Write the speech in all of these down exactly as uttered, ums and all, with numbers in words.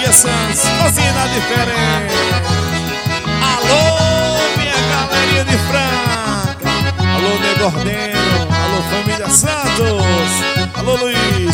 família Santos, cozinha diferente. Alô, minha galerinha de Franca. Alô, Nego Ordeno. Alô, família Santos. Alô, Luiz.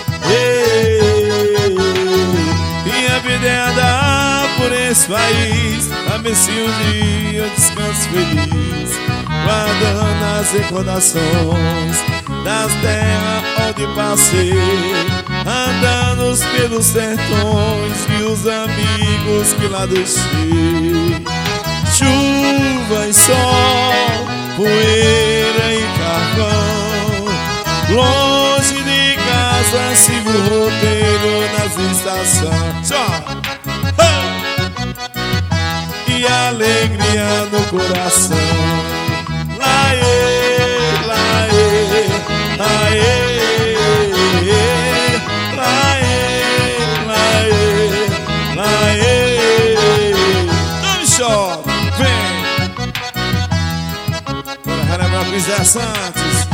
Ei, minha vida é andar por esse país, a ver se um dia eu descanso feliz, guardando as recordações das terras onde passei, andando pelos sertões e os amigos que lá deixei. Chuva e sol, poeira e carvão, longe de casa sigo o roteiro nas estações. Só. E alegria no coração. Laê, laê, laê, laê, laê, laê. Não chove, vem. Bora relembrar o Zé Santos.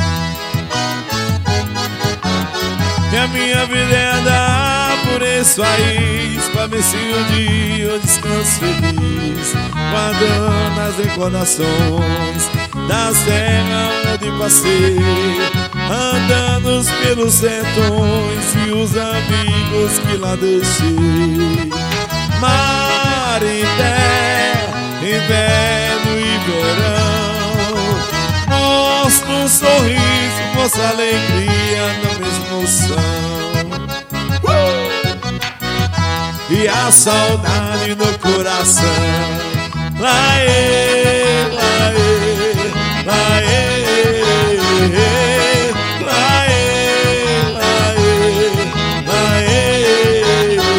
E a minha vida é andar por esse país, pra ver se um dia eu descanso feliz, guardando as recordações das terras onde passei, andando pelos sertões e os amigos que lá deixei. Mar e terra, inverno e verão, mostra um sorriso, mostra alegria na mesma emoção. uh! E a saudade no coração. Laê, laê, laê, laê, laê, laê.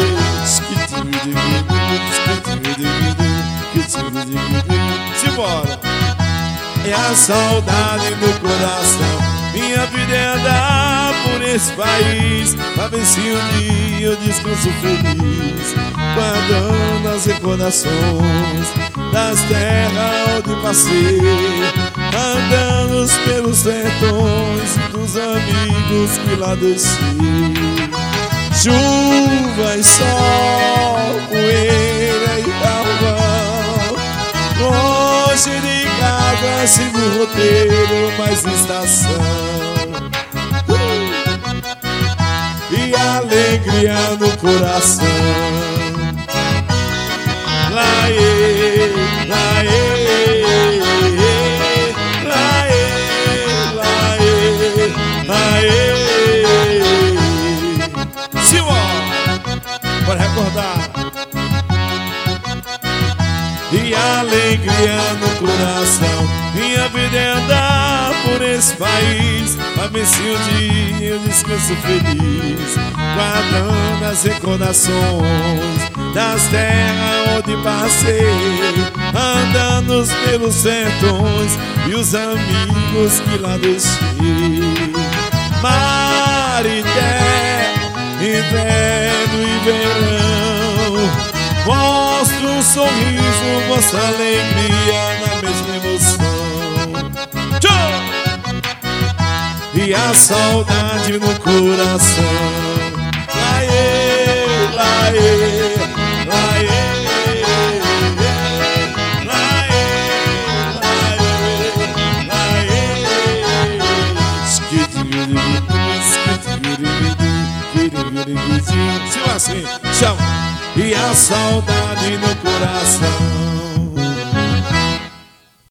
Simbora. É a saudade no coração. Minha vida é andar por esse país, pra ver se um dia eu descanso feliz, guardando as recordações das terras onde passei, andando pelos sertões e dos amigos que lá deixei. Chuva e sol, poeira e carvão, longe de casa sigo o roteiro, mais estação. uh! E alegria no coração. Laê, laê, laê, laê, laê. Simbora, bora recordar. E alegria no coração. Minha vida é andar por esse país, pra ver se um dia eu descanso feliz, guardando as recordações das terras onde passei, andando pelos sertões e os amigos que lá deixei. Mar e terra, inverno e verão, mostra um sorriso, mostra alegria na mesma emoção. Tchau! E a saudade no coração. Laê, laê, laê, laê, laê, laê. Se assim, chama. E a saudade no coração.